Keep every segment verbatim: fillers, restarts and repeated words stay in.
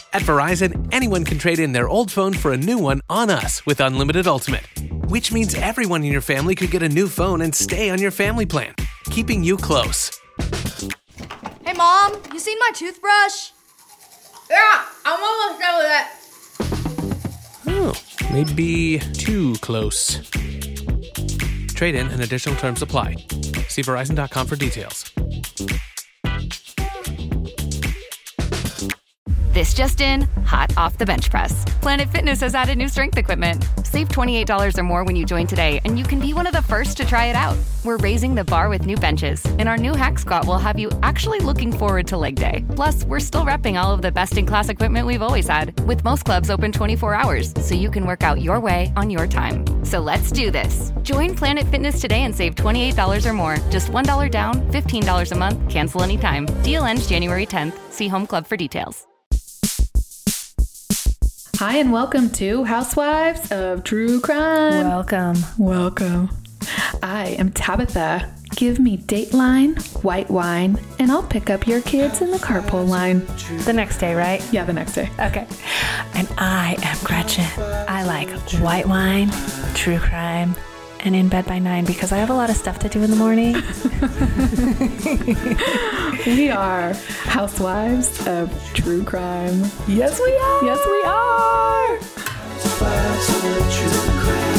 At Verizon, anyone can trade in their old phone for a new one on us with Unlimited Ultimate, which means everyone in your family could get a new phone and stay on your family plan, keeping you close. Hey, Mom, you seen my toothbrush? Yeah, I'm almost done with it. Oh, maybe too close. Trade in and additional terms apply. See Verizon dot com for details. This just in, hot off the bench press. Planet Fitness has added new strength equipment. Save twenty-eight dollars or more when you join today, and you can be one of the first to try it out. We're raising the bar with new benches, and our new Hack Squat will have you actually looking forward to leg day. Plus, we're still repping all of the best-in-class equipment we've always had, with most clubs open twenty-four hours, so you can work out your way on your time. So let's do this. Join Planet Fitness today and save twenty-eight dollars or more. Just one dollar down, fifteen dollars a month, cancel anytime. Deal ends January tenth. See Home Club for details. Hi, and welcome to Housewives of True Crime. Welcome. Welcome. I am Tabitha. Give me Dateline, white wine, and I'll pick up your kids in the carpool line. The next day, right? Yeah, the next day. Okay. And I am Gretchen. I like white wine, true crime, and in bed by nine because I have a lot of stuff to do in the morning. We are Housewives of True Crime. Yes, we are. Yes, we are. Housewives of True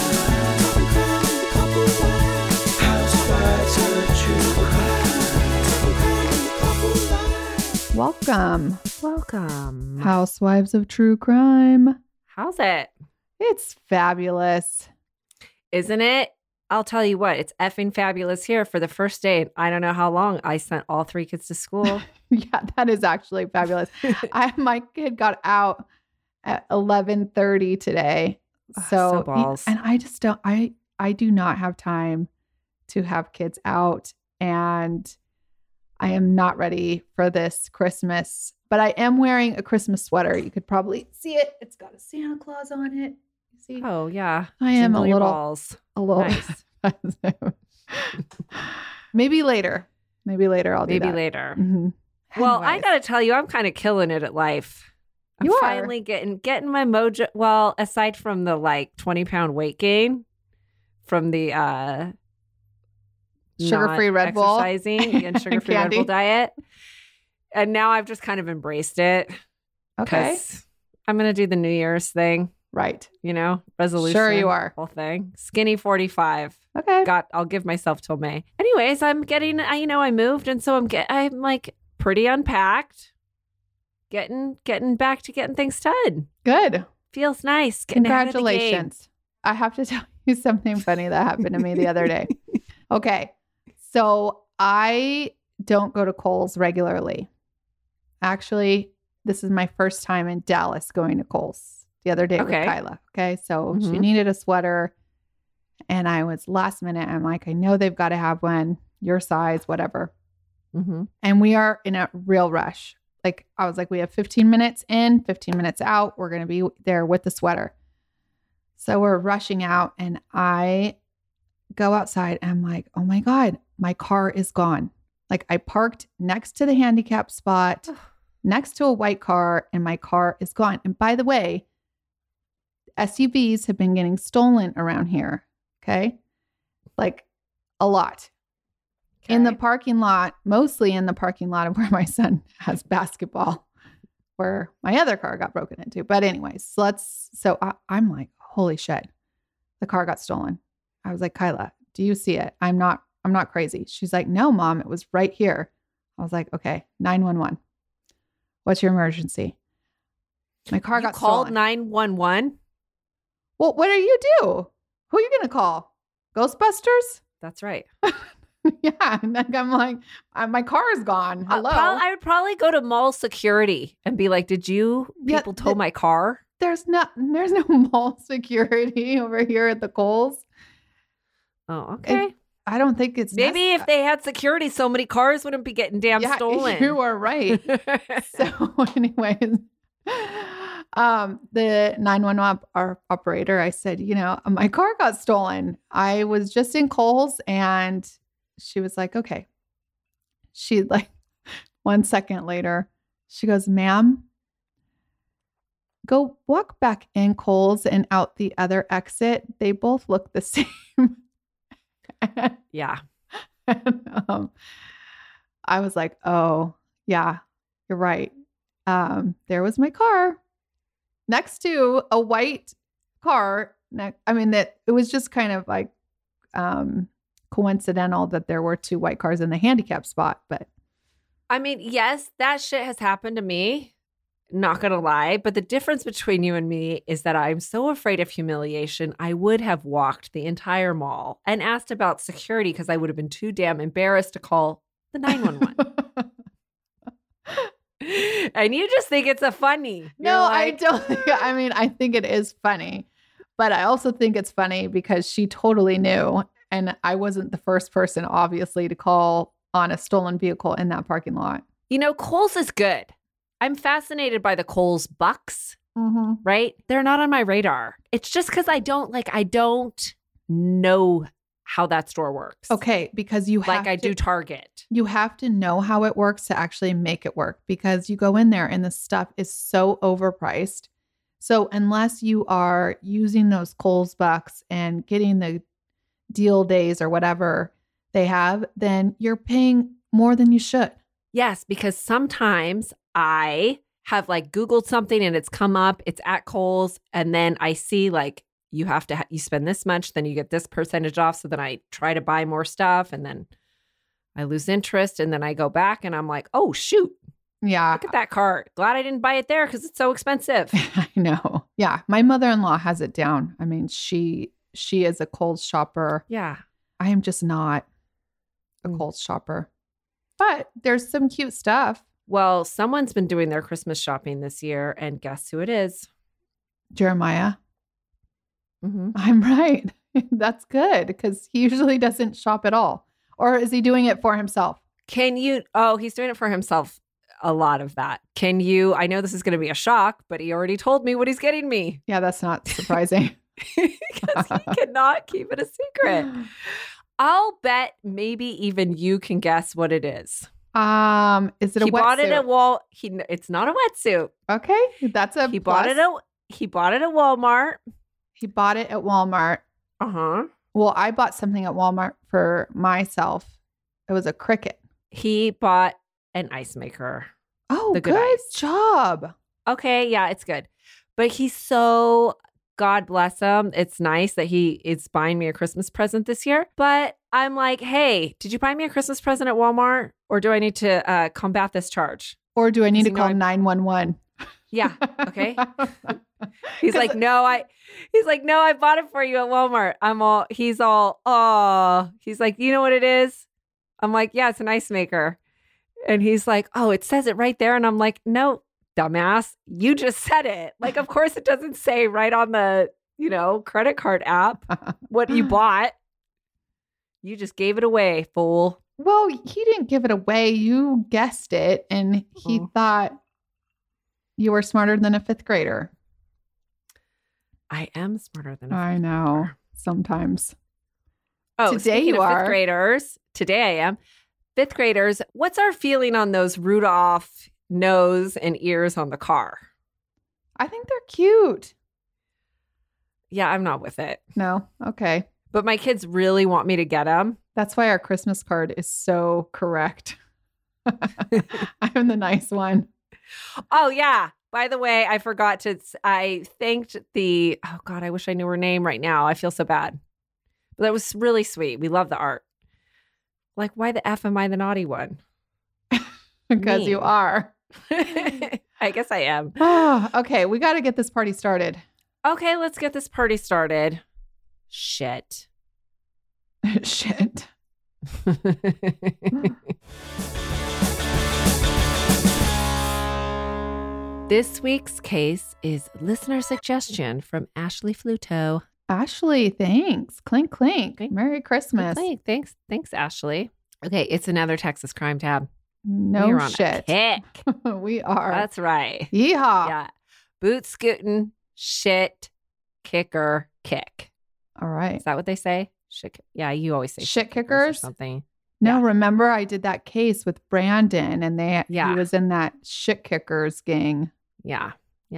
Crime. Housewives of True Crime. Welcome. Welcome. Housewives of True Crime. How's it? It's fabulous. Isn't it? I'll tell you what, it's effing fabulous here for the first day. I don't know how long I sent all three kids to school. Yeah, that is actually fabulous. I my kid got out at eleven thirty today. Oh, So, so balls. and I just don't I I do not have time to have kids out, and I am not ready for this Christmas. But I am wearing a Christmas sweater. You could probably see it. It's got a Santa Claus on it. You see? Oh, yeah. I am a Jingly little balls. a little Nice. Maybe later. Maybe later I'll do Maybe that. later. Mhm. Well, I Anyways. gotta tell you, I'm kind of killing it at life. I'm You are. finally getting getting my mojo. Well, aside from the like twenty pound weight gain from the uh, Sugar-free not Red Bull exercising and sugar free Red Candy. Bull diet, and now I've just kind of embraced it. Okay. 'Cause I'm gonna do the New Year's thing. Right. You know, resolution. Sure you are. Whole thing. Skinny forty-five. Okay. Got. I'll give myself till May. Anyways, I'm getting. I you know I moved, and so I'm get. I'm like pretty unpacked. Getting getting back to getting things done. Good. Feels nice. Getting ahead of the game. Congratulations. I have to tell you something funny that happened to me the other day. Okay. So I don't go to Kohl's regularly. Actually, this is my first time in Dallas going to Kohl's the other day Okay. with Kyla. Okay. So she Mhm. needed a sweater, and I was last minute. I'm like, I know they've got to have one your size, whatever. Mm-hmm. And we are in a real rush. Like I was like, we have fifteen minutes in, fifteen minutes out. We're going to be there with the sweater. So we're rushing out, and I go outside and I'm like, oh my God, my car is gone. Like I parked next to the handicap spot, next to a white car, and my car is gone. And by the way, S U Vs have been getting stolen around here. Okay. Like a lot. In the Okay. parking lot, mostly in the parking lot of where my son has basketball, where my other car got broken into. But anyways, so let's, so I, I'm like, holy shit, the car got stolen. I was like, Kyla, do you see it? I'm not, I'm not crazy. She's like, no, Mom, it was right here. I was like, okay, nine one one. What's your emergency? My car You got called stolen. nine one one. Well, what do you do? Who are you going to call? Ghostbusters? That's right. Yeah. And like, I'm like, uh, my car is gone. Uh, Hello. prob- I would probably go to mall security and be like, "Did you Yeah, people tow th- my car?" There's not, there's no mall security over here at the Kohl's. Oh, okay. I don't think it's Maybe if they had security, so many cars wouldn't be getting damn yeah, stolen. You are right. So, anyways, um, the nine one one op- operator, I said, you know, my car got stolen. I was just in Kohl's, and she was like, okay. She like one second later, she goes, ma'am, go walk back in Kohl's and out the other exit. They both look the same. Yeah. And, um, I was like, oh, yeah, you're right. Um, there was my car next to a white car. Ne- I mean, that it was just kind of like um, coincidental that there were two white cars in the handicap spot. But I mean, yes, that shit has happened to me. Not going to lie. But the difference between you and me is that I'm so afraid of humiliation. I would have walked the entire mall and asked about security because I would have been too damn embarrassed to call the nine one one. And you just think it's a funny. no, You're I like, don't. Think, I mean, I think it is funny, but I also think it's funny because she totally knew. And I wasn't the first person, obviously, to call on a stolen vehicle in that parking lot. You know, Kohl's is good. I'm fascinated by the Kohl's bucks, Mm-hmm. right? They're not on my radar. It's just because I don't like, I don't know how that store works. Okay, because you have Like I to, do Target. you have to know how it works to actually make it work because you go in there and the stuff is so overpriced. So unless you are using those Kohl's bucks and getting the deal days or whatever they have, then you're paying more than you should. Yes, because sometimes I have like Googled something and it's come up, it's at Kohl's, and then I see like you have to, ha- you spend this much, then you get this percentage off. So then I try to buy more stuff and then I lose interest and then I go back and I'm like, oh, shoot, Yeah. look at that cart. Glad I didn't buy it there because it's so expensive. I know. Yeah. My mother-in-law has it down. I mean, she she is a Kohl's shopper. Yeah. I am just not a Mm. Kohl's shopper. But there's some cute stuff. Well, someone's been doing their Christmas shopping this year and guess who it is? Jeremiah. Mm-hmm. I'm right. That's good because he usually doesn't shop at all. Or is he doing it for himself? Can you, oh, he's doing it for himself. A lot of that. Can you, I know this is going to be a shock, but he already told me what he's getting me. Yeah, that's not surprising. Because he cannot keep it a secret. I'll bet maybe even you can guess what it is. Um, is it a he bought it wetsuit? at Wal. He it's not a wetsuit. Okay, that's a He bought plus. it at he bought it at Walmart. He bought it at Walmart. Uh huh. Well, I bought something at Walmart for myself. It was a Cricut. He bought an ice maker. Oh, The good good ice. job. Okay, yeah, it's good, but he's so. God bless him. It's nice that he is buying me a Christmas present this year. But I'm like, hey, did you buy me a Christmas present at Walmart? Or do I need to uh, combat this charge? Or do I need Does to he know call I- nine one one? Yeah. Okay. He's like, no, I, he's like, no, I bought it for you at Walmart. I'm all, he's all, oh, he's like, you know what it is? I'm like, yeah, it's an ice maker. And he's like, oh, it says it right there. And I'm like, no, dumbass, you just said it. Like, of course it doesn't say right on the, you know, credit card app what you bought. You just gave it away, fool. Well, he didn't give it away. You guessed it. And he Oh. thought you were smarter than a fifth grader. I am smarter than a I fifth know. grader. Sometimes. Oh, Today speaking you of are. fifth graders, today I am. Fifth graders, what's our feeling on those Rudolph nose and ears on the car? I think they're cute. Yeah, I'm not with it. No. Okay. But my kids really want me to get them. That's why our Christmas card is so correct. I'm the nice one. Oh, yeah. By the way, I forgot to, I thanked the, oh God, I wish I knew her name right now. I feel so bad. But that was really sweet. We love the art. Like, why the F am I the naughty one? Because Me. you are. I guess I am. Oh, okay. We got to get this party started. Okay, let's get this party started. Shit. Shit. This week's case is listener suggestion from Ashley Fluto. Ashley, thanks. Clink, clink. Clink. Merry Christmas. Thanks, thanks, thanks, Ashley. Okay, it's another Texas crime tab. No We're on shit. a kick. We are. That's right. Yeehaw. Yeah. Boot scooting, shit, kicker, kick. All right. Is that what they say? Shit. Yeah, you always say Shit or kickers? something. No, Yeah. remember I did that case with Brandon and they Yeah. he was in that shit kickers gang. Yeah. Yeah.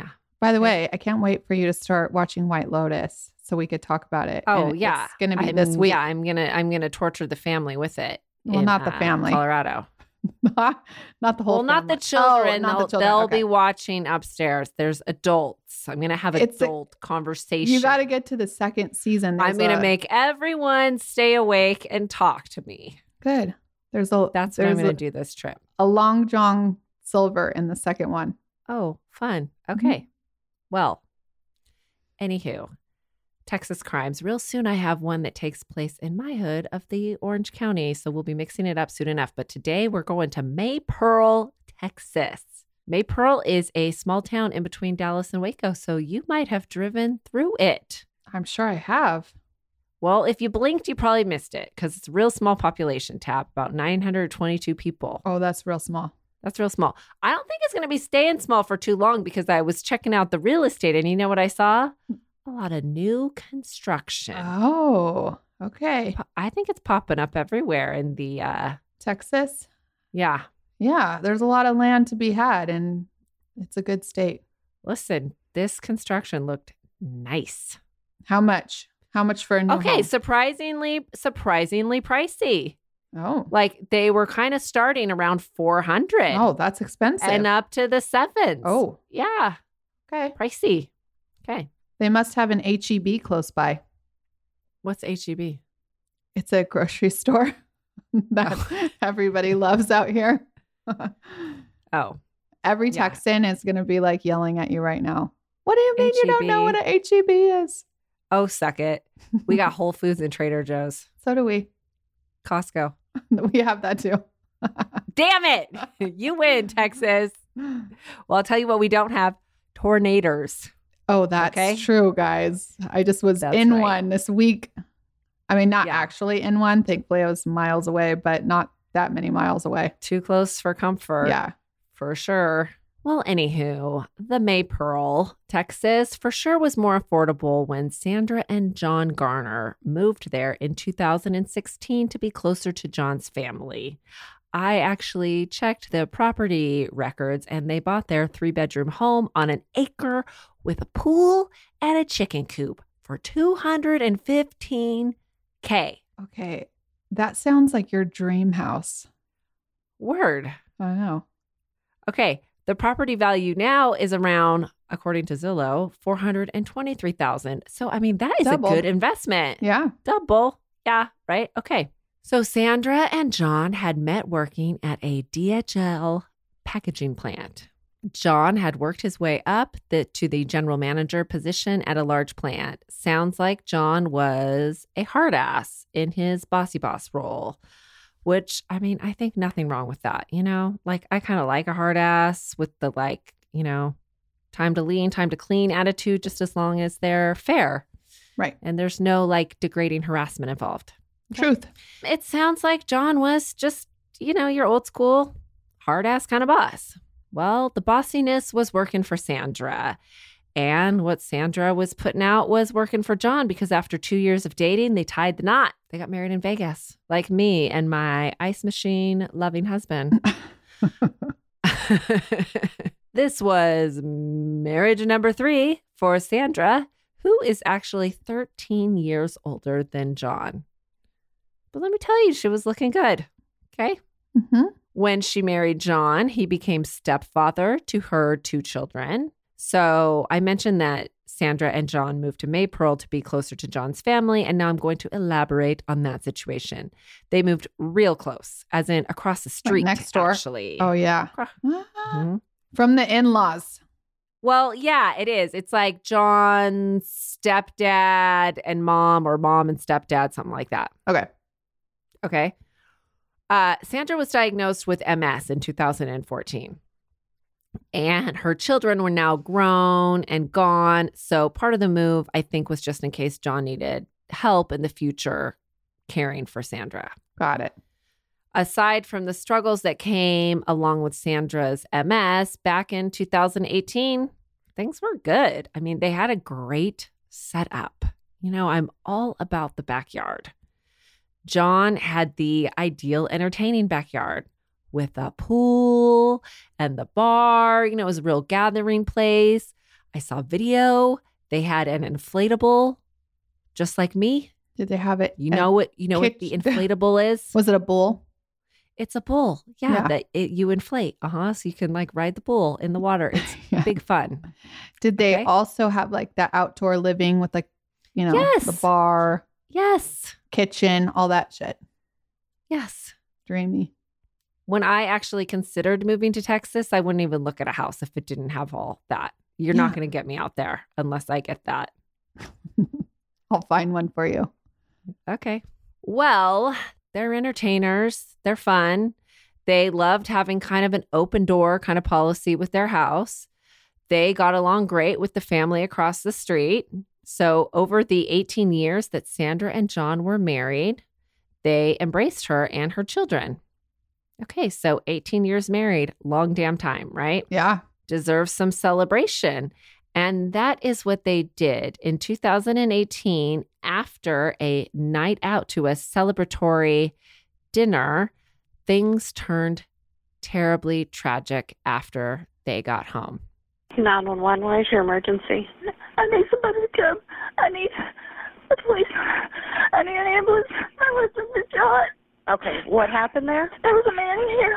By the way, I can't wait for you to start watching White Lotus so we could talk about it. Oh, And yeah. It's going to be I'm- this week. Yeah, I'm gonna I'm gonna torture the family with it. Well, in, not the uh, family. Colorado. not the whole Well, not the family. children. Oh, not they'll the children. they'll Okay. be watching upstairs. There's adults. I'm gonna have It's a- adult conversation. You got to get to the second season. I'm There's gonna a- make everyone stay awake and talk to me. Good. There's a That's what I'm there's gonna a, do this trip. a Long John Silver in the second one. Oh, fun. Mm-hmm. Okay. Well, anywho, Texas crimes. Real soon, I have one that takes place in my hood of the Orange County. So we'll be mixing it up soon enough. But today we're going to Maypearl, Texas. Maypearl is a small town in between Dallas and Waco. So you might have driven through it. I'm sure I have. Well, if you blinked, you probably missed it because it's a real small population, Tap, about nine hundred twenty-two people. Oh, that's real small. That's real small. I don't think it's going to be staying small for too long because I was checking out the real estate and you know what I saw? A lot of new construction. Oh, okay. Po- I think it's popping up everywhere in the, uh, Texas. yeah. Yeah, there's a lot of land to be had, and it's a good state. Listen, this construction looked nice. How much? How much for a new Okay, home? surprisingly, surprisingly pricey. Oh, Like they were kind of starting around four hundred oh, that's expensive. and up to the sevens. Oh, yeah, okay. pricey. Okay. They must have an H E B close by. What's H E B? It's a grocery store that everybody loves out here. Oh, Every Yeah. Texan is going to be like yelling at you right now. What do you mean you don't know what an H E B is? oh, suck it. We got Whole Foods and Trader Joe's. So do we. Costco. We have that too. Damn it. You win, Texas. Well, I'll tell you what we don't have. Tornadoes. Oh, that's Okay. true, guys. I just was That's in right. one this week. I mean, not Yeah. actually in one. Thankfully, I was miles away, but not that many miles away. Too close for comfort. Yeah. For sure. Well, anywho, the Maypearl, Texas, for sure was more affordable when Sandra and John Garner moved there in two thousand sixteen to be closer to John's family. I actually checked the property records and they bought their three bedroom home on an acre with a pool and a chicken coop for two hundred fifteen K. Okay. That sounds like your dream house. Word. I know. Okay. The property value now is around, according to Zillow, four hundred twenty-three thousand dollars. So, I mean, that is Double. a good investment. Yeah. Double. Yeah, right? Okay. So, Sandra and John had met working at a D H L packaging plant. John had worked his way up the, to the general manager position at a large plant. Sounds like John was a hard ass in his bossy boss role, which, I mean, I think nothing wrong with that. You know, like I kind of like a hard ass with the like, you know, time to lean, time to clean attitude, just as long as they're fair. Right. And there's no like degrading harassment involved. Truth. It sounds like John was just, you know, your old school hard ass kind of boss. Well, the bossiness was working for Sandra. And what Sandra was putting out was working for John because after two years of dating, they tied the knot. They got married in Vegas, like me and my ice machine loving husband. This was marriage number three for Sandra, who is actually thirteen years older than John. But let me tell you, she was looking good. Okay. Mm-hmm. When she married John, he became stepfather to her two children. So I mentioned that Sandra and John moved to Maypearl to be closer to John's family, and now I'm going to elaborate on that situation. They moved real close, as in across the street, next door. actually. Oh, yeah. Acro- Ah. Mhm. From the in laws. Well, yeah, it is. It's like John's stepdad and mom, or mom and stepdad, something like that. Okay. Okay. Uh, Sandra was diagnosed with M S in two thousand fourteen. And her children were now grown and gone. So part of the move, I think, was just in case John needed help in the future caring for Sandra. Got it. Aside from the struggles that came along with Sandra's M S, back in two thousand eighteen, things were good. I mean, they had a great setup. You know, I'm all about the backyard. John had the ideal entertaining backyard with a pool and the bar. You know, it was a real gathering place. I saw video. They had an inflatable, just like me. Did they have it? You at know what? You know what the kitchen- inflatable is? Was it a bull? It's a bull. Yeah, Yeah. that it, you inflate. Uh huh. So you can like ride the bull in the water. It's Yeah. big fun. Did they Okay. also have like that outdoor living with like, you know, Yes. the bar, Yes. kitchen, all that shit? Yes. Dreamy. When I actually considered moving to Texas, I wouldn't even look at a house if it didn't have all that. You're not Yeah. going to get me out there unless I get that. I'll find one for you. Okay. Well, they're entertainers. They're fun. They loved having kind of an open door kind of policy with their house. They got along great with the family across the street. So, over the eighteen years that Sandra and John were married, they embraced her and her children. Okay, so eighteen years married, long damn time, right? Yeah. Deserves some celebration. And that is what they did in two thousand eighteen after a night out to a celebratory dinner. Things turned terribly tragic after they got home. nine one one, where's your emergency? I need somebody to come. I need the police. I need an ambulance. My husband's been shot. Okay, what happened there? There was a man in here.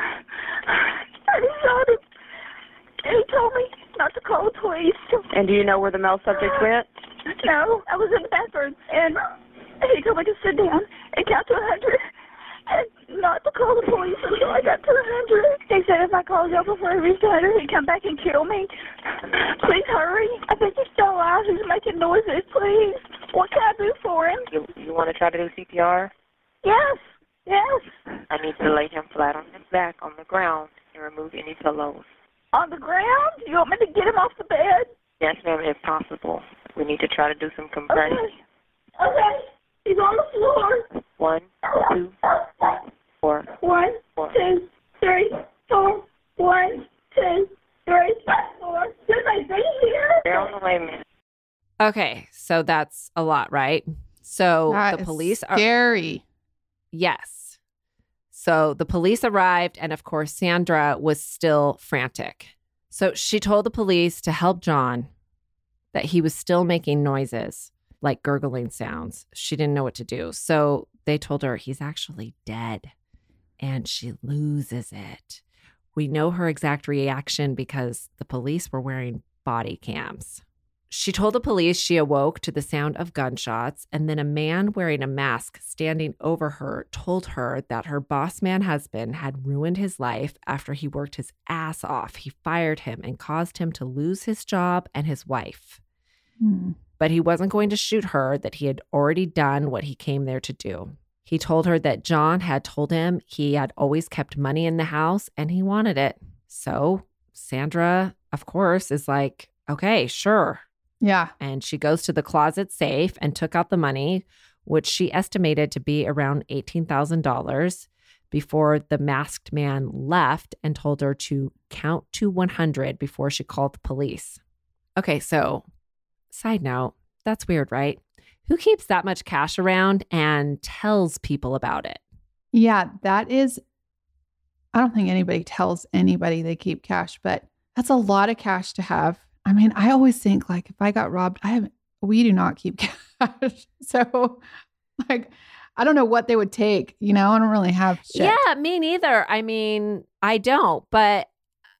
And he shot him. And he told me not to call the police. And do you know where the male subject went? No, I was in the bathroom. And he told me to sit down and count to a hundred. And not to call the police until I got to a hundred. He said if I called y'all before he reached a hundred, he'd come back and kill me. Please hurry. I think he's still alive. He's making noises. Please. What can I do for him? You, you want to try to do C P R? Yes. Yes. I need to lay him flat on his back on the ground and remove any pillows. On the ground? You want me to get him off the bed? Yes, ma'am, if possible. We need to try to do some compression. Okay. Okay. He's on the floor. One, two, four. One, Four. two, three, four. One, two, three, four. There's my baby here. They're on the way, ma'am. Okay, so that's a lot, right? So That the is police are. scary. Yes. So the police arrived, and of course, Sandra was still frantic. So she told the police to help John, that he was still making noises like gurgling sounds. She didn't know what to do. So they told her he's actually dead, and she loses it. We know her exact reaction because the police were wearing body cams. She told the police she awoke to the sound of gunshots, and then a man wearing a mask standing over her told her that her boss man husband had ruined his life after he worked his ass off. He fired him and caused him to lose his job and his wife. Hmm. But he wasn't going to shoot her, that he had already done what he came there to do. He told her that John had told him he had always kept money in the house and he wanted it. So Sandra, of course, is like, okay, sure. Yeah. And she goes to the closet safe and took out the money, which she estimated to be around eighteen thousand dollars, before the masked man left and told her to count to one hundred before she called the police. Okay, so side note, that's weird, right? Who keeps that much cash around and tells people about it? Yeah, that is, I don't think anybody tells anybody they keep cash, but that's a lot of cash to have. I mean, I always think like if I got robbed, I haven't, we do not keep cash. So like, I don't know what they would take, you know, I don't really have shit. Yeah, me neither. I mean, I don't, but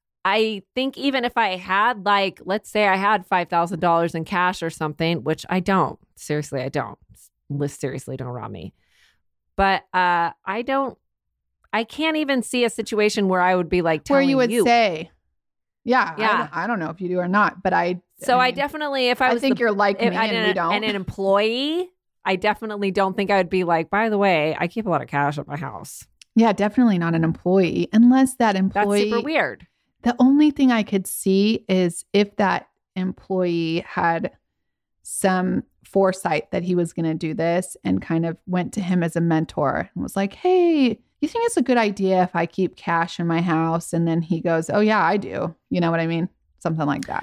I think even if I had like, let's say I had five thousand dollars in cash or something, which I don't, seriously, I don't, seriously, don't rob me. But uh, I don't, I can't even see a situation where I would be like Where telling you would you. say, yeah, Yeah. I don't, I don't know if you do or not, but I. So I mean, definitely, if I I was think the, you're like if me I and didn't- we don't. and an employee, I definitely don't think I would be like, by the way, I keep a lot of cash at my house. Yeah, definitely not an employee unless that That's employee. super weird. The only thing I could see is if that employee had some foresight that he was going to do this and kind of went to him as a mentor and was like, hey, you think it's a good idea if I keep cash in my house? And then he goes, oh, yeah, I do. You know what I mean? Something like that.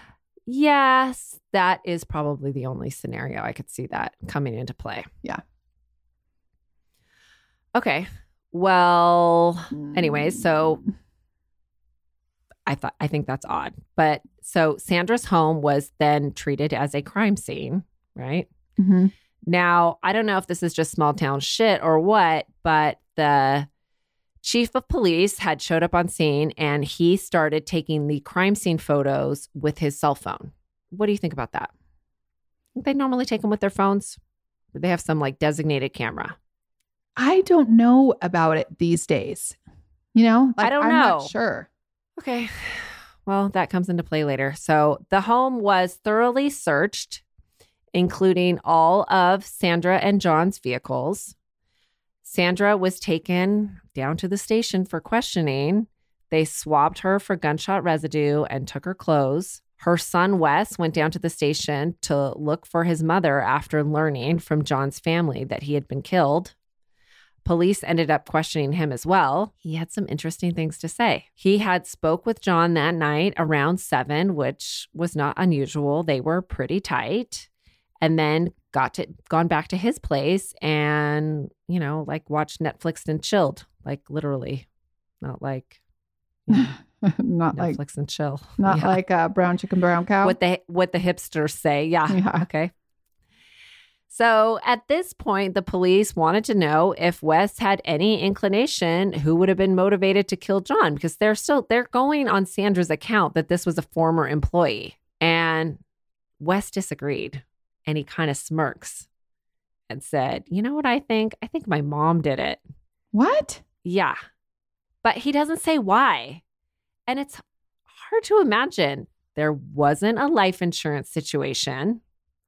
Yes, that is probably the only scenario I could see that coming into play. Yeah. Okay. Well, anyways, so I thought, I think that's odd. But so Sandra's home was then treated as a crime scene, right? Mm-hmm. Now, I don't know if this is just small town shit or what, but the chief of police had showed up on scene and he started taking the crime scene photos with his cell phone. What do you think about that? They normally take them with their phones. Or they have some like designated camera. I don't know about it these days. You know, like, I don't I'm know. not sure. Okay. Well, that comes into play later. So the home was thoroughly searched, including all of Sandra and John's vehicles. Sandra was taken down to the station for questioning. They swabbed her for gunshot residue and took her clothes. Her son, Wes, went down to the station to look for his mother after learning from John's family that he had been killed. Police ended up questioning him as well. He had some interesting things to say. He had spoke with John that night around seven, which was not unusual. They were pretty tight. And then got to gone back to his place and, you know, like watched Netflix and chilled, like literally, not like, you know, not Netflix like and chill, not yeah. like uh, brown chicken, brown cow. What the what the hipsters say, yeah. Yeah. Okay. So at this point, the police wanted to know if Wes had any inclination who would have been motivated to kill John, because they're still they're going on Sandra's account that this was a former employee, and Wes disagreed. And he kind of smirks and said, you know what I think? I think my mom did it. What? Yeah. But he doesn't say why. And it's hard to imagine. There wasn't a life insurance situation.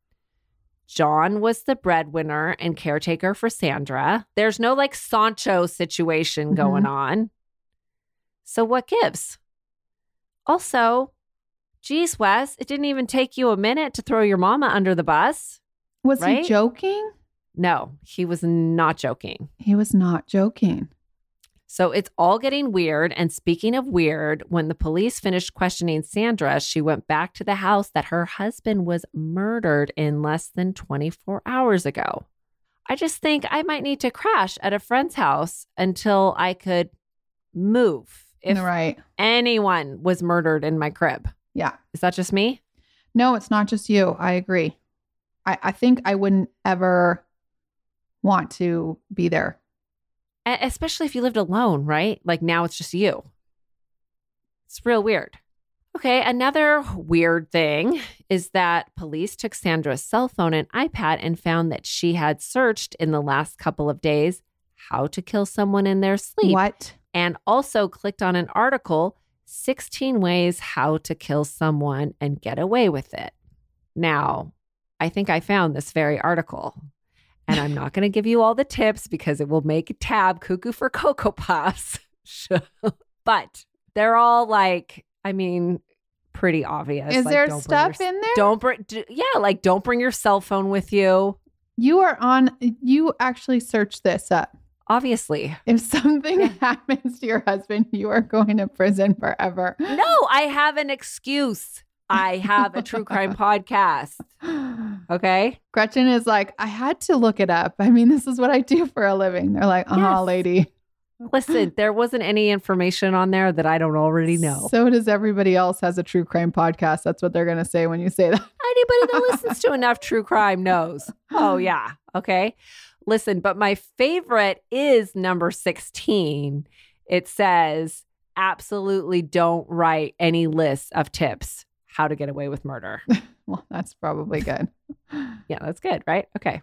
John was the breadwinner and caretaker for Sandra. There's no like Sancho situation going Mhm. on. So what gives? Also, geez, Wes, it didn't even take you a minute to throw your mama under the bus. Was Right? he joking? No, he was not joking. He was not joking. So it's all getting weird. And speaking of weird, when the police finished questioning Sandra, she went back to the house that her husband was murdered in less than twenty-four hours ago. I just think I might need to crash at a friend's house until I could move if Right. anyone was murdered in my crib. Yeah. Is that just me? No, it's not just you. I agree. I, I think I wouldn't ever want to be there. E- Especially if you lived alone, right? Like now it's just you. It's real weird. Okay, another weird thing is that police took Sandra's cell phone and iPad and found that she had searched in the last couple of days how to kill someone in their sleep. What? And also clicked on an article, sixteen ways how to kill someone and get away with it. Now, I think I found this very article. And I'm not going to give you all the tips because it will make a tab cuckoo for Cocoa Puffs. But they're all like, I mean, pretty obvious. Is Like, there don't bring stuff your- in there? Don't bring, d- yeah, like don't bring your cell phone with you. You are on, you actually searched this up. Obviously. If something happens to your husband, you are going to prison forever. No, I have an excuse. I have a true crime podcast. Okay. Gretchen is like, I had to look it up. I mean, this is what I do for a living. They're like, uh huh, Yes. lady. Listen, there wasn't any information on there that I don't already know. So does everybody else has a true crime podcast. That's what they're going to say when you say that. Anybody that listens to enough true crime knows. Oh, yeah. Okay. Listen, but my favorite is number sixteen. It says, absolutely don't write any lists of tips how to get away with murder. Well, that's probably good. Yeah, that's good, right? Okay.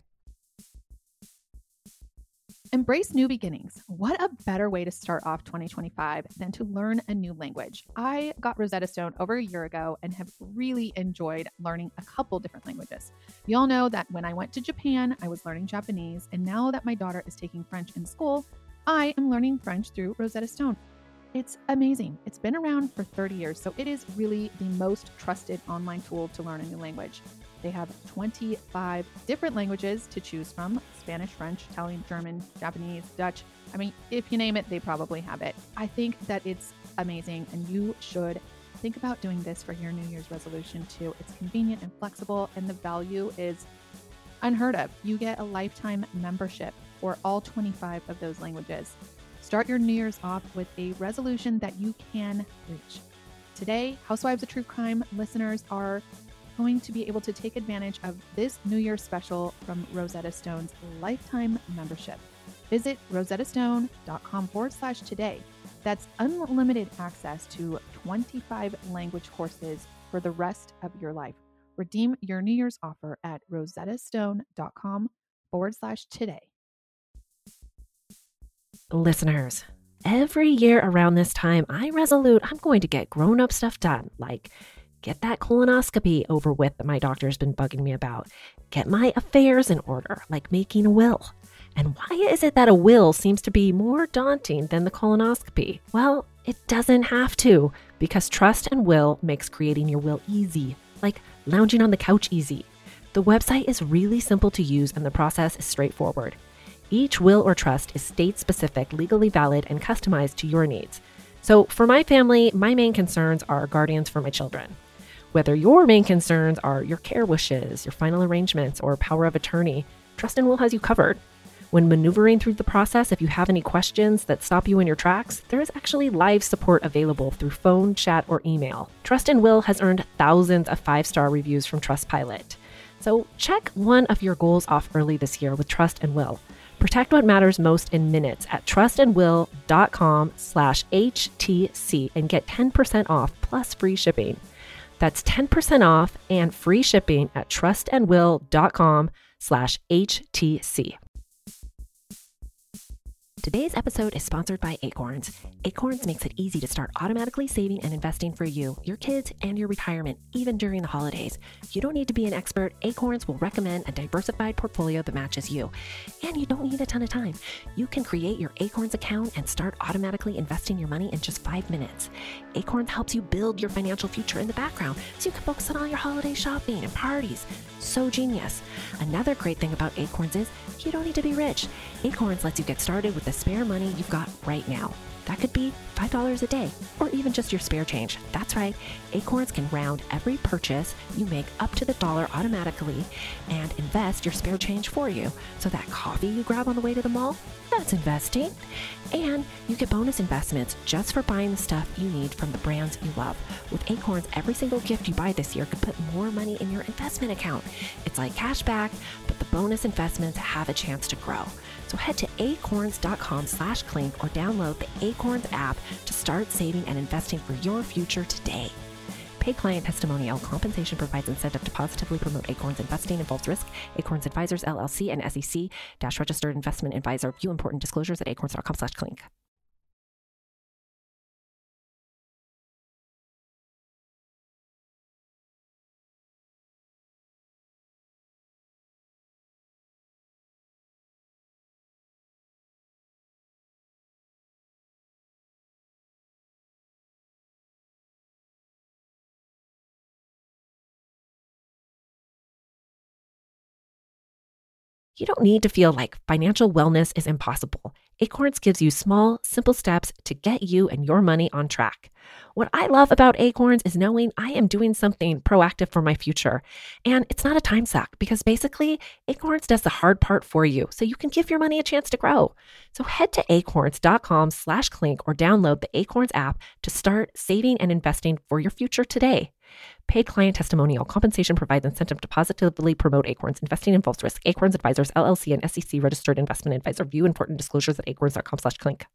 Embrace new beginnings. What a better way to start off twenty twenty-five than to learn a new language. I got Rosetta Stone over a year ago and have really enjoyed learning a couple different languages. You all know that when I went to Japan, I was learning Japanese, and now that my daughter is taking French in school, I am learning French through Rosetta Stone. It's amazing. It's been around for thirty years, so it is really the most trusted online tool to learn a new language. They have twenty-five different languages to choose from: Spanish, French, Italian, German, Japanese, Dutch. I mean, if you name it, they probably have it. I think that it's amazing, and you should think about doing this for your New Year's resolution too. It's convenient and flexible, and the value is unheard of. You get a lifetime membership for all twenty-five of those languages. Start your New Year's off with a resolution that you can reach. Today, Housewives of True Crime listeners are going to be able to take advantage of this New Year's special from Rosetta Stone's lifetime membership. Visit rosettastone.com forward slash today. That's unlimited access to twenty-five language courses for the rest of your life. Redeem your New Year's offer at rosettastone.com forward slash today. Listeners, every year around this time, I resolute I'm going to get grown-up stuff done, like get that colonoscopy over with that my doctor's been bugging me about, get my affairs in order, like making a will. And why is it that a will seems to be more daunting than the colonoscopy? Well, it doesn't have to, because Trust and Will makes creating your will easy, like lounging on the couch easy. The website is really simple to use and the process is straightforward. Each will or trust is state-specific, legally valid, and customized to your needs. So for my family, my main concerns are guardians for my children. Whether your main concerns are your care wishes, your final arrangements, or power of attorney, Trust and Will has you covered. When maneuvering through the process, if you have any questions that stop you in your tracks, there is actually live support available through phone, chat, or email. Trust and Will has earned thousands of five-star reviews from Trustpilot. So check one of your goals off early this year with Trust and Will. Protect what matters most in minutes at trustandwill.com slash HTC and get ten percent off plus free shipping. That's ten percent off and free shipping at trustandwill.com slash HTC. Today's episode is sponsored by Acorns. Acorns makes it easy to start automatically saving and investing for you, your kids, and your retirement, even during the holidays. You don't need to be an expert. Acorns will recommend a diversified portfolio that matches you. And you don't need a ton of time. You can create your Acorns account and start automatically investing your money in just five minutes. Acorns helps you build your financial future in the background so you can focus on all your holiday shopping and parties. So genius. Another great thing about Acorns is you don't need to be rich. Acorns lets you get started with the spare money you've got right now. That could be five dollars a day, or even just your spare change. That's right, Acorns can round every purchase you make up to the dollar automatically and invest your spare change for you. So that coffee you grab on the way to the mall, that's investing. And you get bonus investments just for buying the stuff you need from the brands you love. With Acorns, every single gift you buy this year could put more money in your investment account. It's like cash back, but the bonus investments have a chance to grow. So head to acorns.com slash clink or download the Acorns app to start saving and investing for your future today. Paid client testimonial. Compensation provides incentive to positively promote Acorns. Investing involves risk. Acorns Advisors, L L C, and S E C-registered investment advisor. View important disclosures at acorns.com slash clink. You don't need to feel like financial wellness is impossible. Acorns gives you small, simple steps to get you and your money on track. What I love about Acorns is knowing I am doing something proactive for my future. And it's not a time suck because basically Acorns does the hard part for you so you can give your money a chance to grow. So head to acorns.com slash clink or download the Acorns app to start saving and investing for your future today. Paid client testimonial. Compensation provides incentive to positively promote Acorns. Investing involves risk. Acorns Advisors, L L C, and S E C-registered investment advisor. View important disclosures at acorns.com slash clink.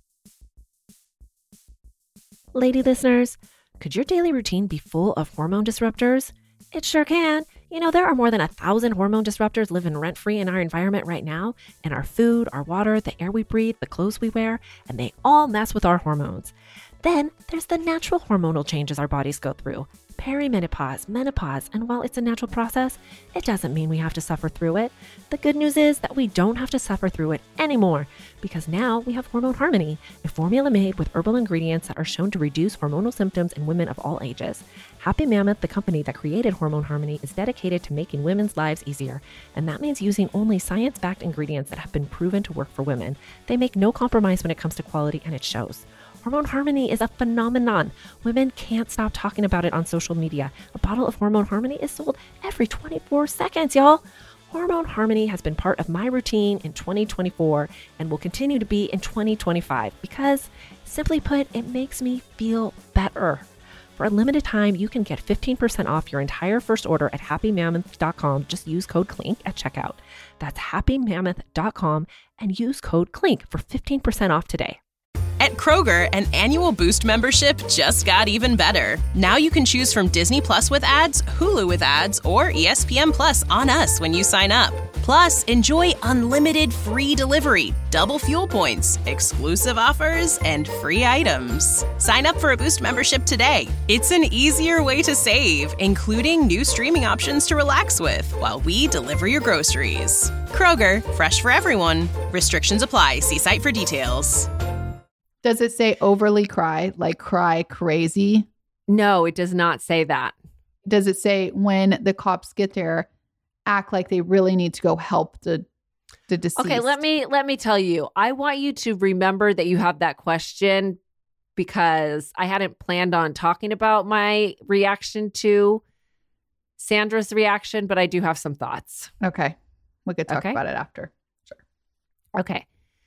Lady listeners, could your daily routine be full of hormone disruptors? It sure can. You know, there are more than a thousand hormone disruptors living rent-free in our environment right now, in our food, our water, the air we breathe, the clothes we wear, and they all mess with our hormones. Then there's the natural hormonal changes our bodies go through. Perimenopause, menopause, and while it's a natural process, it doesn't mean we have to suffer through it. The good news is that we don't have to suffer through it anymore because now we have Hormone Harmony, a formula made with herbal ingredients that are shown to reduce hormonal symptoms in women of all ages. Happy Mammoth, the company that created Hormone Harmony, is dedicated to making women's lives easier, and that means using only science-backed ingredients that have been proven to work for women. They make no compromise when it comes to quality, and it shows. Hormone Harmony is a phenomenon. Women can't stop talking about it on social media. A bottle of Hormone Harmony is sold every twenty-four seconds, y'all. Hormone Harmony has been part of my routine in twenty twenty-four and will continue to be in twenty twenty-five because, simply put, it makes me feel better. For a limited time, you can get fifteen percent off your entire first order at happy mammoth dot com. Just use code CLINK at checkout. That's happy mammoth dot com and use code CLINK for fifteen percent off today. At Kroger, an annual Boost membership just got even better. Now you can choose from Disney Plus with ads, Hulu with ads, or E S P N Plus on us when you sign up. Plus, enjoy unlimited free delivery, double fuel points, exclusive offers, and free items. Sign up for a Boost membership today. It's an easier way to save, including new streaming options to relax with while we deliver your groceries. Kroger, fresh for everyone. Restrictions apply. See site for details. Does it say overly cry, like cry crazy? No, it does not say that. Does it say when the cops get there, act like they really need to go help the the deceased? Okay, let me let me tell you. I want you to remember that you have that question because I hadn't planned on talking about my reaction to Sandra's reaction, but I do have some thoughts. Okay. We could talk Okay. about it after. Sure. Okay.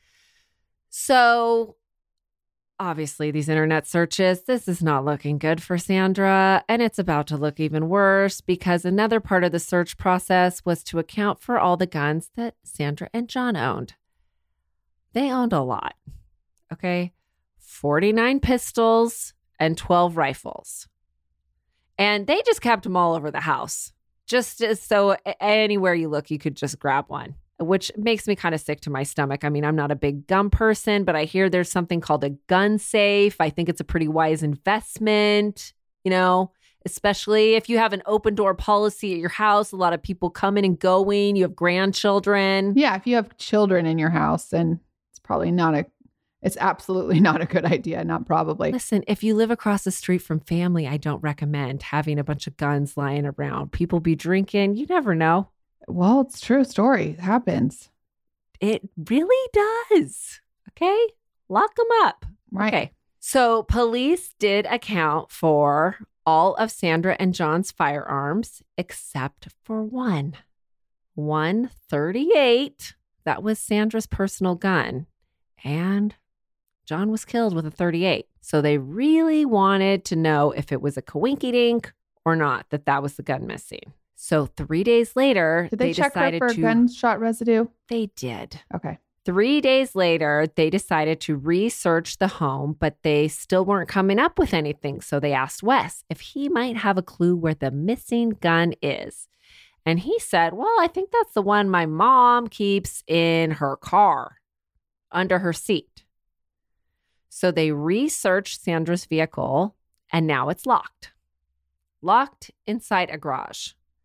So obviously, these internet searches, this is not looking good for Sandra, and it's about to look even worse because another part of the search process was to account for all the guns that Sandra and John owned. They owned a lot, okay? forty-nine pistols and twelve rifles. And they just kept them all over the house, just as so anywhere you look, you could just grab one, which makes me kind of sick to my stomach. I mean, I'm not a big gun person, but I hear there's something called a gun safe. I think it's a pretty wise investment, you know, especially if you have an open door policy at your house. A lot of people coming and going. You have grandchildren. Yeah, if you have children in your house, then it's probably not a, it's absolutely not a good idea. Not probably. Listen, if you live across the street from family, I don't recommend having a bunch of guns lying around. People be drinking. You never know. Well, it's true story. It happens. It really does. Okay. Lock them up. Right. Okay. So police did account for all of Sandra and John's firearms except for one. one thirty-eight. That was Sandra's personal gun. And John was killed with a thirty-eight. So they really wanted to know if it was a coinkydink or not, that that was the gun missing. So three days later, Did they, they check her decided for to. gunshot residue? They did. Okay. Three days later, they decided to research the home, but they still weren't coming up with anything. So they asked Wes if he might have a clue where the missing gun is. And he said, well, I think that's the one my mom keeps in her car under her seat. So they researched Sandra's vehicle, and now it's locked. Locked inside a garage,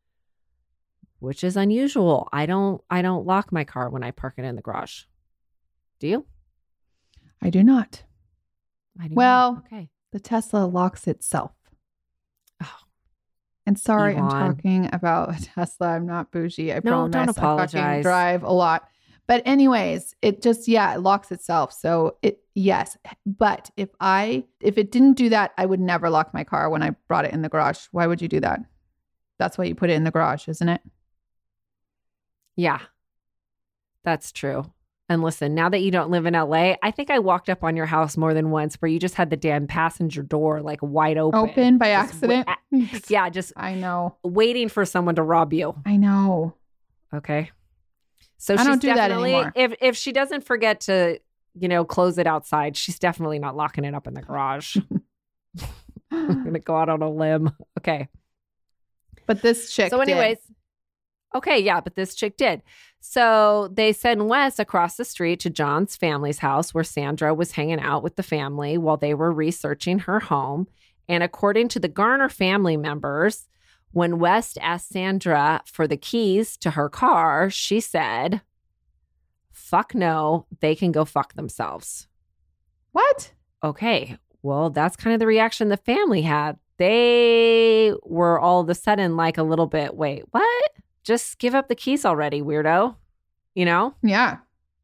which is unusual. I don't I don't lock my car when I park it in the garage. Do you? I do not. I do Well, not. Okay. The Tesla locks itself. Oh, And sorry, I'm Elon. talking about a Tesla. I'm not bougie. I No, promise. don't I fucking apologize. drive a lot. But anyways, it just, yeah, it locks itself. So it, yes. But if I, if it didn't do that, I would never lock my car when I brought it in the garage. Why would you do that? That's why you put it in the garage, isn't it? Yeah, that's true. And listen, now that you don't live in L A, I think I walked up on your house more than once where you just had the damn passenger door like wide open. Open by Just accident. wa- yeah, just I know. waiting for someone to rob you. I know. Okay. So I she's don't do that definitely, anymore. if if she doesn't forget to, you know, close it outside, she's definitely not locking it up in the garage. I'm gonna go out on a limb. Okay. But this chick So, anyways, did. okay, yeah, but this chick did. So they send Wes across the street to John's family's house where Sandra was hanging out with the family while they were researching her home. And according to the Garner family members, when Wes asked Sandra for the keys to her car, she said, fuck no, they can go fuck themselves. What? Okay, well, that's kind of the reaction the family had. They were all of a sudden like a little bit, wait, what? Just give up the keys already, weirdo. You know? Yeah.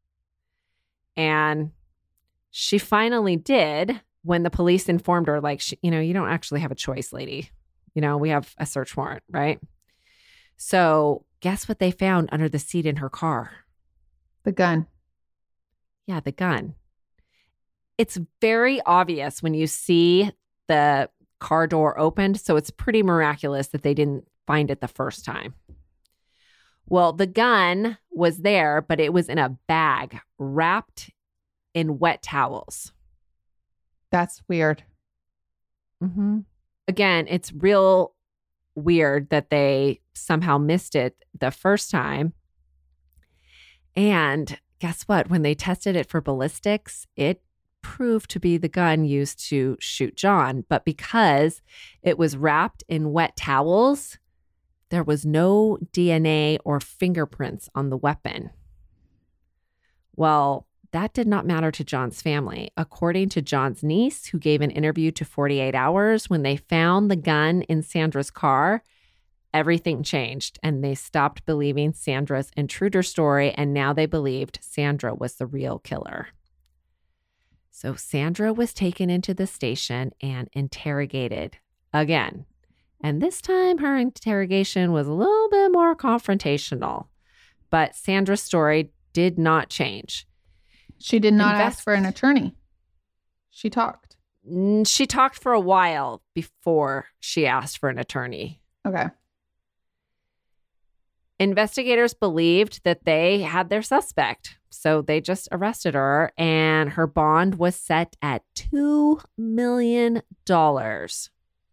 And she finally did when the police informed her, like, she, you know, you don't actually have a choice, lady. You know, we have a search warrant, right? So guess what they found under the seat in her car? The gun. Yeah, the gun. It's very obvious when you see the car door opened. So it's pretty miraculous that they didn't find it the first time. Well, the gun was there, but it was in a bag wrapped in wet towels. That's weird. Mm-hmm. Again, it's real weird that they somehow missed it the first time. And guess what? When they tested it for ballistics, it proved to be the gun used to shoot John. But because it was wrapped in wet towels, there was no D N A or fingerprints on the weapon. Well, that did not matter to John's family. According to John's niece, who gave an interview to forty-eight hours, when they found the gun in Sandra's car, everything changed and they stopped believing Sandra's intruder story, and now they believed Sandra was the real killer. So Sandra was taken into the station and interrogated again. And this time her interrogation was a little bit more confrontational. But Sandra's story did not change. She did not Invest- ask for an attorney. She talked. Mm, She talked for a while before she asked for an attorney. Okay. Investigators believed that they had their suspect, so they just arrested her, and her bond was set at two million dollars.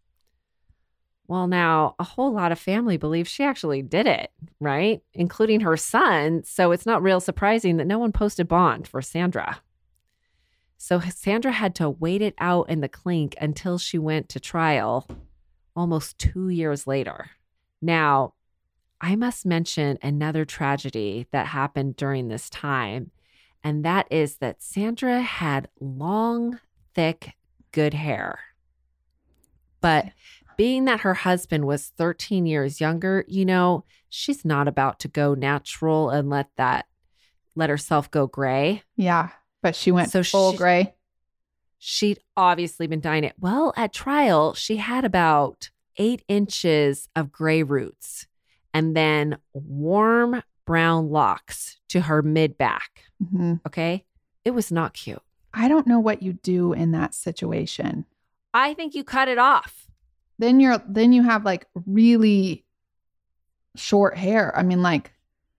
Well, now, a whole lot of family believes she actually did it, right? Including her son, so it's not real surprising that no one posted bond for Sandra. So Sandra had to wait it out in the clink until she went to trial almost two years later. Now, I must mention another tragedy that happened during this time, and that is that Sandra had long, thick, good hair. But being that her husband was thirteen years younger, you know, she's not about to go natural and let that, let herself go gray. Yeah, but she went So full she- gray. She'd obviously been dyeing it. Well, at trial, she had about eight inches of gray roots and then warm brown locks to her mid-back. Mm-hmm. Okay? It was not cute. I don't know what you do in that situation. I think you cut it off. Then you're then you have like really short hair. I mean, like,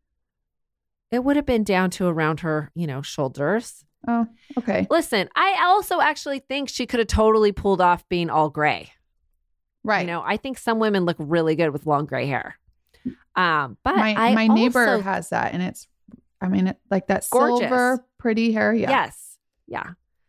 It would have been down to around her, you know, shoulders. oh, okay. Listen, I also actually think she could have totally pulled off being all gray. Right. You know, I think some women look really good with long gray hair. Um, but my I my neighbor also- has that, and it's, I mean, it, like that Gorgeous. silver, pretty hair. Yeah. Yes. Yeah.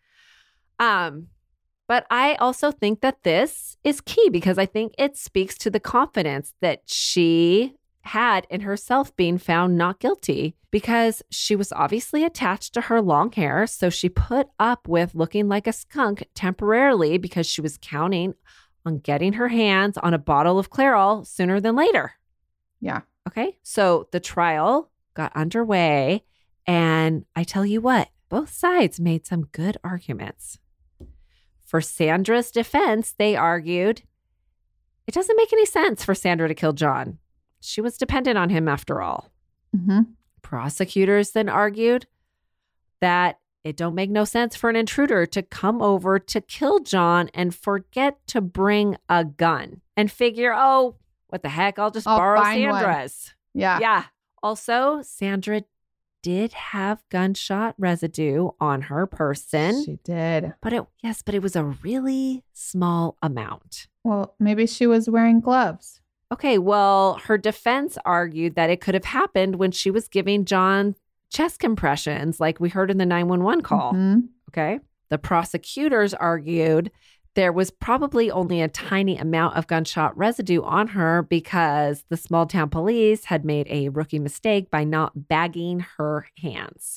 Um, but I also think that this is key because I think it speaks to the confidence that she had in herself being found not guilty, because she was obviously attached to her long hair. So she put up with looking like a skunk temporarily because she was counting on getting her hands on a bottle of Clairol sooner than later. Yeah. Okay. So the trial got underway, and I tell you what, both sides made some good arguments. For Sandra's defense, they argued it doesn't make any sense for Sandra to kill John. She was dependent on him after all. Mm-hmm. Prosecutors then argued that it don't make no sense for an intruder to come over to kill John and forget to bring a gun and figure, oh, what the heck, I'll just I'll borrow find one. Sandra's. Yeah. Yeah. Also, Sandra did have gunshot residue on her person. She did. But it, yes, but it was a really small amount. Well, maybe she was wearing gloves. Okay, well, her defense argued that it could have happened when she was giving John chest compressions, like we heard in the nine one one call. Mm-hmm. Okay. The prosecutors argued there was probably only a tiny amount of gunshot residue on her because the small town police had made a rookie mistake by not bagging her hands.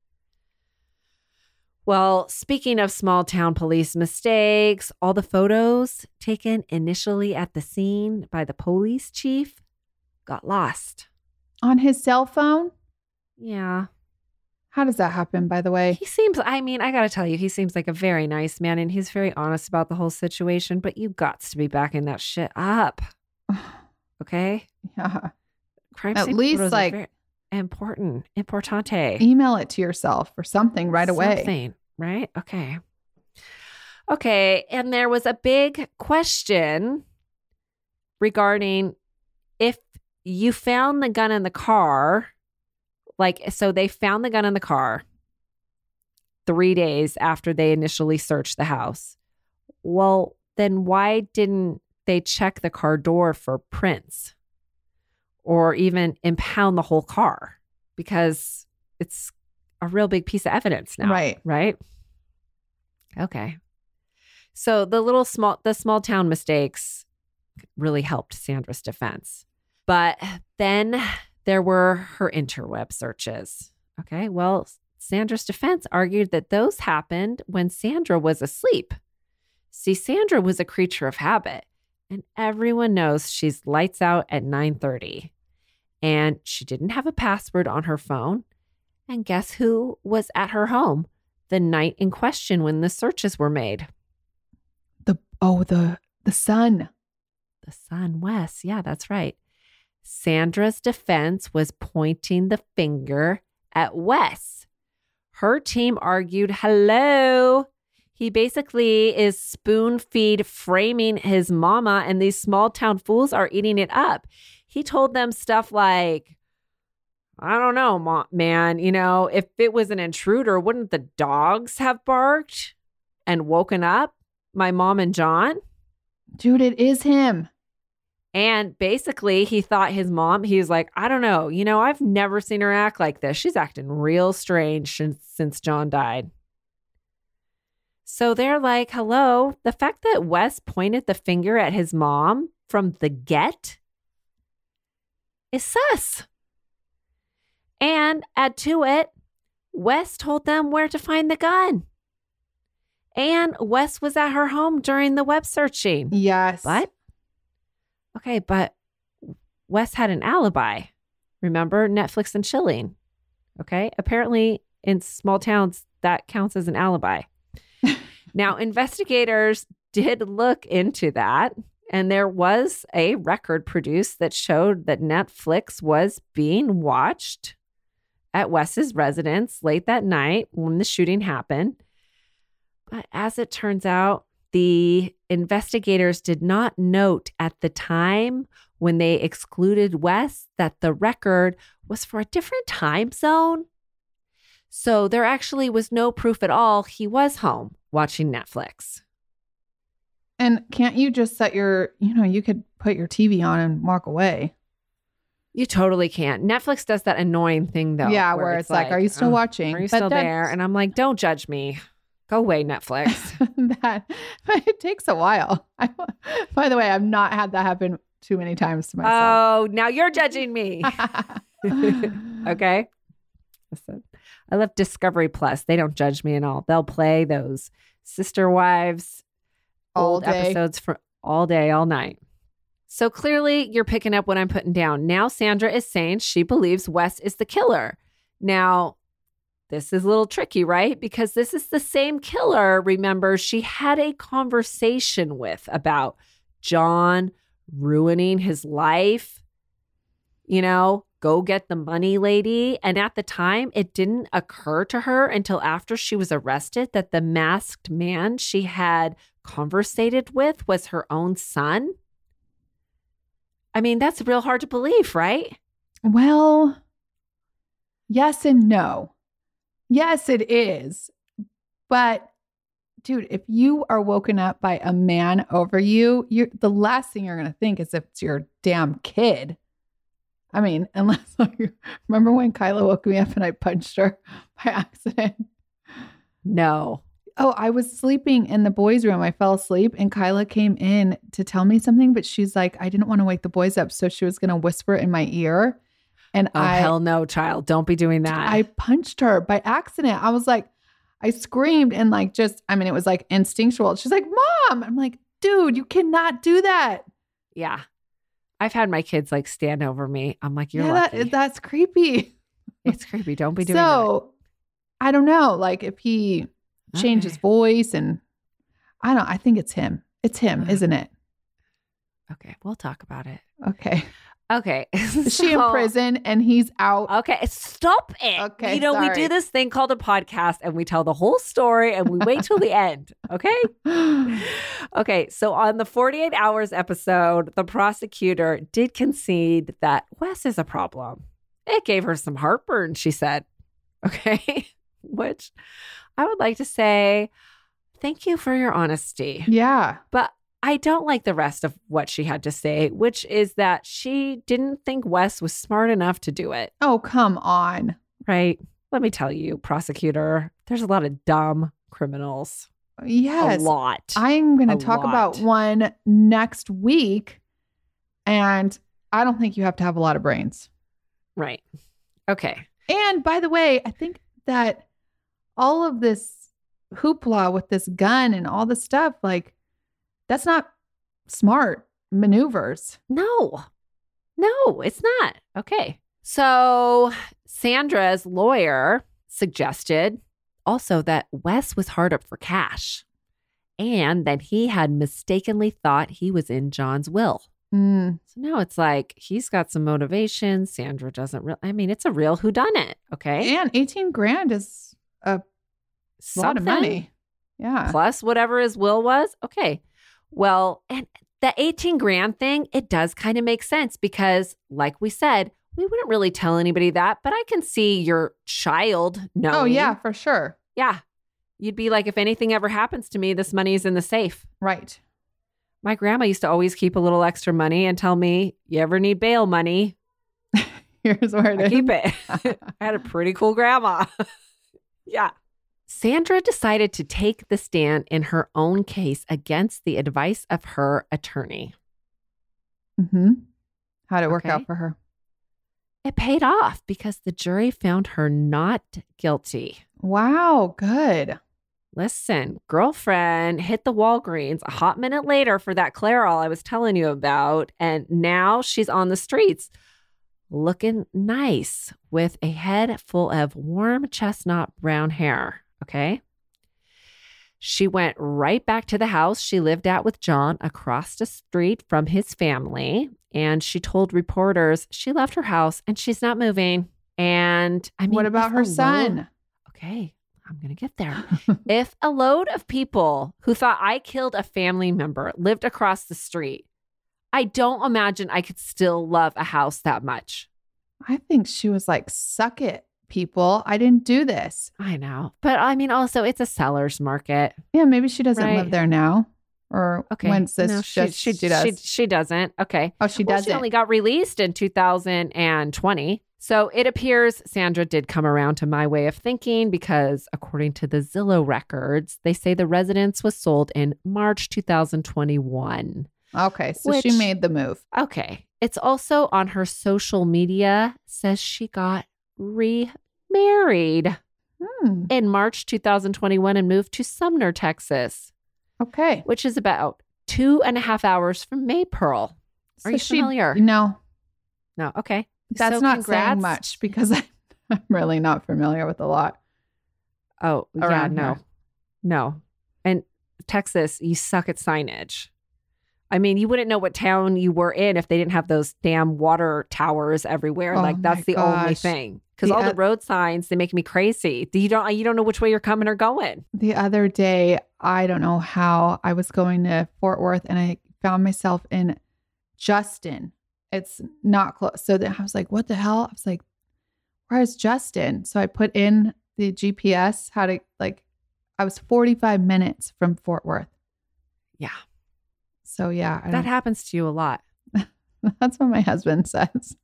Well, speaking of small town police mistakes, all the photos taken initially at the scene by the police chief got lost. On his cell phone? Yeah. How does that happen, by the way? He seems, I mean, I got to tell you, he seems like a very nice man and he's very honest about the whole situation, but you got to be backing that shit up. Okay? Yeah. Crime At scene least, photos are like, very important, importante. email it to yourself or something right away. Something, right? Okay. Okay. And there was a big question regarding if you found the gun in the car, like, so they found the gun in the car three days after they initially searched the house. Well, then why didn't they check the car door for prints or even impound the whole car? Because it's a real big piece of evidence now. Right. Right. Okay. So the little small, the small town mistakes really helped Sandra's defense. But then there were her interweb searches. Okay. Well, Sandra's defense argued that those happened when Sandra was asleep. See, Sandra was a creature of habit, and everyone knows she's lights out at nine thirty. And she didn't have a password on her phone. And guess who was at her home the night in question when the searches were made? The oh, the the son. The son, Wes. Yeah, that's right. Sandra's defense was pointing the finger at Wes. Her team argued, hello. He basically is spoon feed framing his mama, and these small town fools are eating it up. He told them stuff like, I don't know, ma- man, you know, if it was an intruder, wouldn't the dogs have barked and woken up my mom and John? Dude, it is him. And basically, he thought his mom, he was like, I don't know, you know, I've never seen her act like this. She's acting real strange since, since John died. So they're like, hello, the fact that Wes pointed the finger at his mom from the get is sus. And add to it, Wes told them where to find the gun. And Wes was at her home during the web searching. Yes. But, okay, but Wes had an alibi. Remember, Netflix and chilling. Okay. Apparently, in small towns, that counts as an alibi. Now, investigators did look into that, and there was a record produced that showed that Netflix was being watched at Wes's residence late that night when the shooting happened. But as it turns out, the investigators did not note at the time when they excluded Wes that the record was for a different time zone. So there actually was no proof at all he was home watching Netflix. And can't you just set your, you know, you could put your T V on and walk away. You totally can't. Netflix does that annoying thing though. Yeah, where, where it's like, like, are you still oh, watching? Are you but still there? And I'm like, don't judge me. Go away, Netflix. that it takes a while. I, by the way, I've not had that happen too many times to myself. Oh, now you're judging me. Okay. Listen, I love Discovery Plus. They don't judge me at all. They'll play those Sister Wives all old day. episodes for all day, all night. So clearly you're picking up what I'm putting down. Now Sandra is saying she believes Wes is the killer. Now, this is a little tricky, right? Because this is the same killer, remember, she had a conversation with about John ruining his life. You know, go get the money, lady. And at the time, it didn't occur to her until after she was arrested that the masked man she had conversated with was her own son. I mean, that's real hard to believe, right? Well, yes and no. Yes, it is. But dude, if you are woken up by a man over you, you're the last thing you're going to think is if it's your damn kid. I mean, unless you remember when Kyla woke me up and I punched her by accident? No. Oh, I was sleeping in the boys' room. I fell asleep and Kyla came in to tell me something, but she's like, I didn't want to wake the boys up. So she was going to whisper in my ear. And oh, I, hell no, child. Don't be doing that. I punched her by accident. I was like, I screamed and like just, I mean, it was like instinctual. She's like, Mom. I'm like, dude, you cannot do that. Yeah. I've had my kids like stand over me. I'm like, you're yeah, lucky. That, that's creepy. It's creepy. Don't be doing so, that. So I don't know. Like if he changed okay. his voice and I don't, I think it's him. It's him, uh, isn't it? Okay. We'll talk about it. Okay. Okay. Is she in So- prison and he's out? Okay, stop it. Okay, You know, we sorry. do this thing called a podcast and we tell the whole story and we wait till the end. Okay. Okay. So on the forty-eight hours episode, the prosecutor did concede that Wes is a problem. It gave her some heartburn, she said. Okay. Which I would like to say, thank you for your honesty. Yeah. But I don't like the rest of what she had to say, which is that she didn't think Wes was smart enough to do it. Oh, come on. Right? Let me tell you, prosecutor, there's a lot of dumb criminals. Yes. A lot. I'm going A to talk lot. about one next week. And I don't think you have to have a lot of brains. Right. Okay. And by the way, I think that all of this hoopla with this gun and all this stuff, like, that's not smart maneuvers. No, no, it's not. Okay. So Sandra's lawyer suggested also that Wes was hard up for cash and that he had mistakenly thought he was in John's will. Mm. So now it's like he's got some motivation. Sandra doesn't really, I mean, it's a real whodunit. Okay. And eighteen grand is a lot of money. Yeah. Plus whatever his will was. Okay. Well, and the eighteen grand thing, it does kind of make sense because, like we said, we wouldn't really tell anybody that, but I can see your child knowing. Oh, yeah, for sure. Yeah. You'd be like, if anything ever happens to me, this money's in the safe. Right. My grandma used to always keep a little extra money and tell me, you ever need bail money? Here's where it I is. keep it. I had a pretty cool grandma. Yeah. Sandra decided to take the stand in her own case against the advice of her attorney. Mm-hmm. How'd it work Okay. out for her? It paid off because the jury found her not guilty. Wow, good. Listen, girlfriend hit the Walgreens a hot minute later for that Clairol I was telling you about, and now she's on the streets looking nice with a head full of warm chestnut brown hair. Okay. She went right back to the house she lived at with John across the street from his family. And she told reporters she left her house and she's not moving. And I mean, What about if her a son? load- okay, I'm going to get there. If a load of people who thought I killed a family member lived across the street, I don't imagine I could still love a house that much. I think she was like, suck it, people. I didn't do this. I know. But I mean, also, it's a seller's market. Yeah, maybe she doesn't Right. live there now. Or Okay. when's this? No, she, just, she, she does. She, she doesn't. Okay. oh, she Well, doesn't. she only got released in two thousand twenty. So it appears Sandra did come around to my way of thinking because according to the Zillow records, they say the residence was sold in March two thousand twenty-one. Okay, so she Which- made the move. Okay. It's also on her social media says she got remarried Hmm. in March two thousand twenty-one and moved to Sumner, Texas, Okay. which is about two and a half hours from Maypearl. Are So you she- familiar? No, No. Okay. that's So not congrats. saying much because I, I'm really not familiar with a lot. Oh, yeah, Around no. here. No. And Texas, you suck at signage. I mean, you wouldn't know what town you were in if they didn't have those damn water towers everywhere. Oh like that's my the only gosh. thing. Because The all the oth- road signs, they make me crazy. You don't you don't know which way you're coming or going. The other day, I don't know how I was going to Fort Worth and I found myself in Justin. It's not close. So then I was like, what the hell? I was like, where's Justin? So I put in the G P S how to like, I was forty-five minutes from Fort Worth. Yeah. So yeah, I That don't, happens to you a lot. that's what my husband says.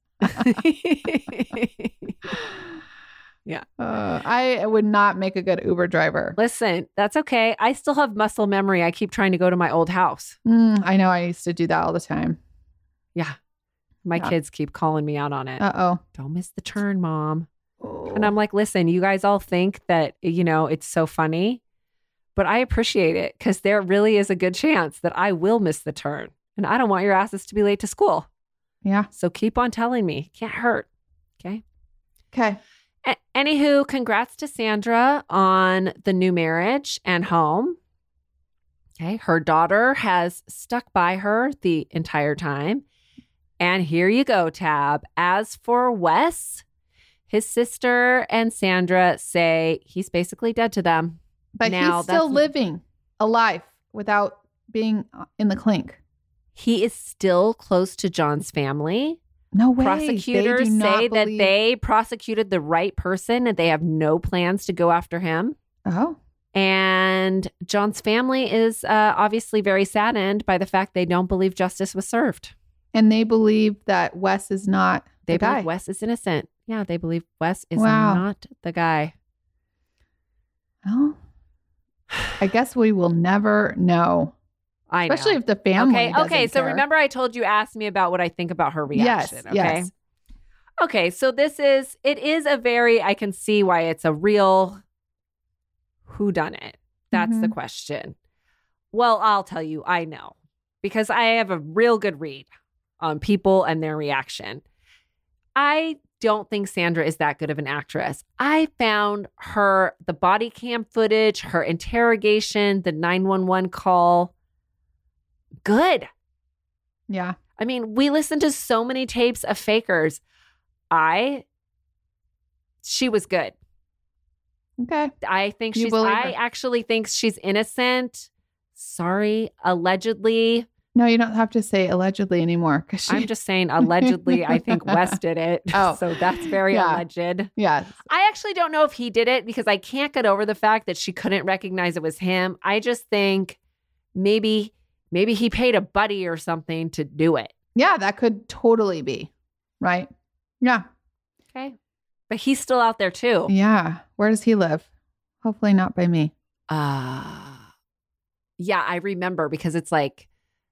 Yeah. Uh, I would not make a good Uber driver. Listen, that's okay. I still have muscle memory. I keep trying to go to my old house. Mm, I know I used to do that all the time. Yeah. My Yeah. kids keep calling me out on it. Uh oh. Don't miss the turn, Mom. And I'm like, listen, you guys all think that, you know, it's so funny, but I appreciate it because there really is a good chance that I will miss the turn. And I don't want your asses to be late to school. Yeah. So keep on telling me. Can't hurt. Okay. Okay. A- anywho, congrats to Sandra on the new marriage and home. Okay. Her daughter has stuck by her the entire time. And here you go, Tab. As for Wes, his sister and Sandra say he's basically dead to them. But now, he's still that's- living alive without being in the clink. He is still close to John's family. No way. Prosecutors They do not say that believe- they prosecuted the right person and they have no plans to go after him. Oh. And John's family is uh, obviously very saddened by the fact they don't believe justice was served. And they believe that Wes is not They the guy. believe Wes is innocent. Yeah, they believe Wes is Wow. not the guy. Well, I guess we will never know. I know. Especially if the family Okay, doesn't okay. So care. remember I told you, ask me about what I think about her reaction. Yes, okay? yes. Okay, so this is, it is a very, I can see why it's a real whodunit. That's the Mhm. question. Well, I'll tell you, I know. Because I have a real good read on people and their reaction. I don't think Sandra is that good of an actress. I found her, the body cam footage, her interrogation, the nine one one call, good. Yeah. I mean, we listened to so many tapes of fakers. I, she was good. Okay. I think You she's, believe I her. actually think she's innocent. Sorry, allegedly. No, you don't have to say allegedly anymore. Cause she... I'm just saying allegedly. I think Wes did it. Oh. So that's very Yeah. alleged. Yeah. I actually don't know if he did it because I can't get over the fact that she couldn't recognize it was him. I just think maybe, maybe he paid a buddy or something to do it. Yeah, that could totally be. Right? Yeah. Okay. But he's still out there too. Yeah. Where does he live? Hopefully not by me. Uh, yeah, I remember because it's like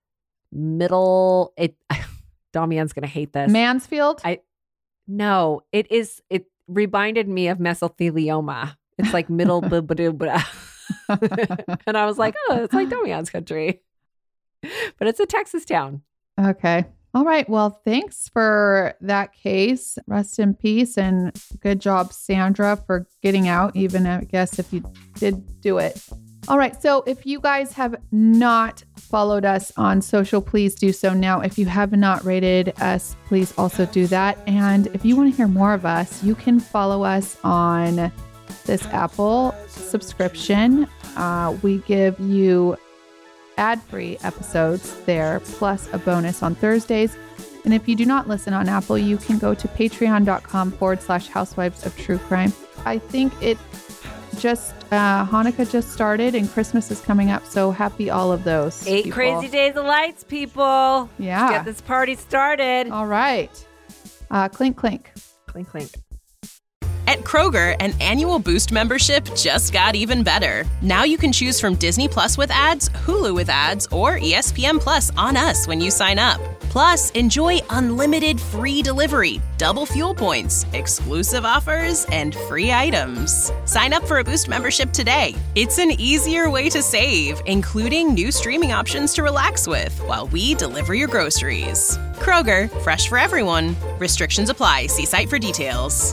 middle. It Damien's gonna hate this. Mansfield? I no, it is. It reminded me of mesothelioma. It's like middle, blah, blah, blah. And I was like, oh, it's like Damien's country, but it's a Texas town. Okay. All right. Well, thanks for that case. Rest in peace. And good job, Sandra, for getting out, even I guess if you did do it. All right. So if you guys have not followed us on social, please do so now. If you have not rated us, please also do that. And if you want to hear more of us, you can follow us on this Apple subscription. Uh, we give you ad-free episodes there, plus a bonus on Thursdays. And if you do not listen on Apple, you can go to patreon.com forward slash housewives of true crime. I think it just, uh, Hanukkah just started and Christmas is coming up. So happy all of those. Eight people. crazy days of lights, people. Yeah. Get this party started. All right. Uh, clink, clink. Clink, clink. At Kroger, an annual Boost membership just got even better. Now you can choose from Disney Plus with ads, Hulu with ads, or E S P N Plus on us when you sign up. Plus, enjoy unlimited free delivery, double fuel points, exclusive offers, and free items. Sign up for a Boost membership today. It's an easier way to save, including new streaming options to relax with while we deliver your groceries. Kroger, fresh for everyone. Restrictions apply. See site for details.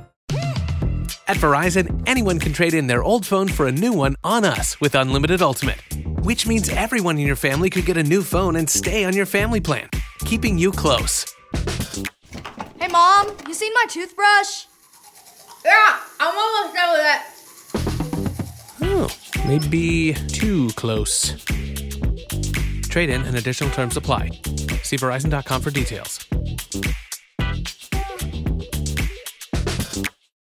At Verizon, anyone can trade in their old phone for a new one on us with Unlimited Ultimate, which means everyone in your family could get a new phone and stay on your family plan, keeping you close. Hey, Mom, you seen my toothbrush? Yeah, I'm almost done with that. Oh, maybe too close. Trade in and additional terms apply. See Verizon dot com for details.